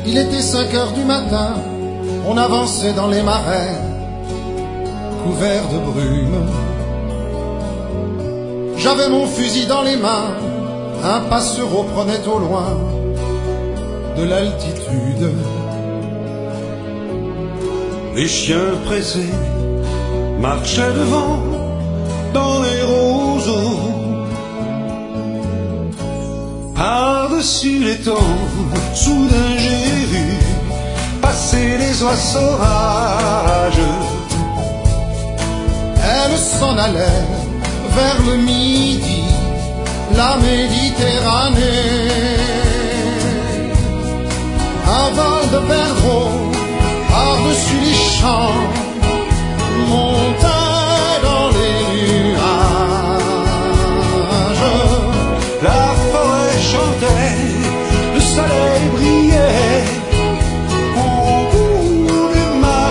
Il était 5 heures du matin, on avançait dans les marais, couverts de brume. J'avais mon fusil dans les mains, un passereau prenait au loin de l'altitude. Les chiens pressés marchaient devant dans les roseaux. Par-dessus les tons, soudain j'ai vu passer les oies sauvages. Elles s'en allaient vers le midi, la Méditerranée. Un vol de perdreaux par-dessus les champs montait dans les nuages. La forêt chantait, le soleil brillait au bout des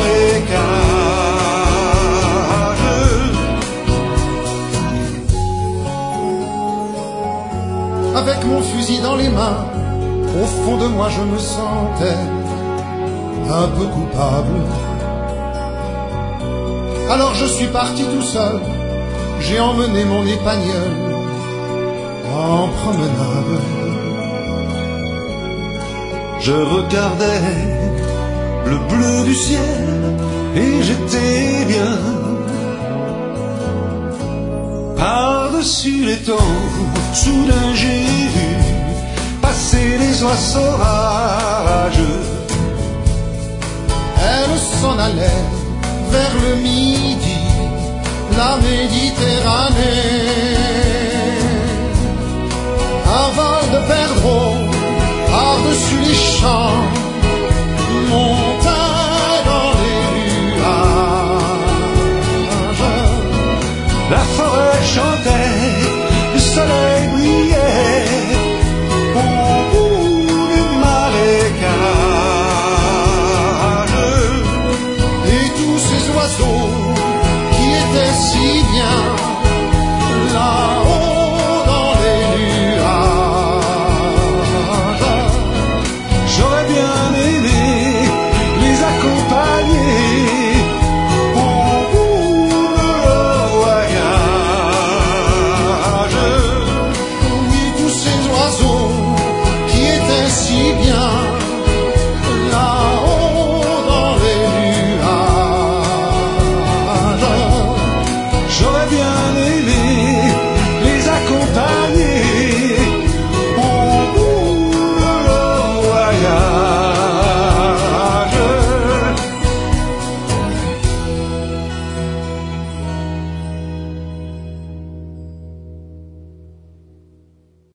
marécages. Avec mon fusil dans les mains, au fond de moi je me sentais un peu coupable. Alors je suis parti tout seul, j'ai emmené mon épagnol en promenade. Je regardais le bleu du ciel et j'étais bien. Par-dessus les tons, soudain j'ai vu passer les oies sauvages. Elles s'en allaient vers le midi, la Méditerranée. Un vol de perdreaux par-dessus les champs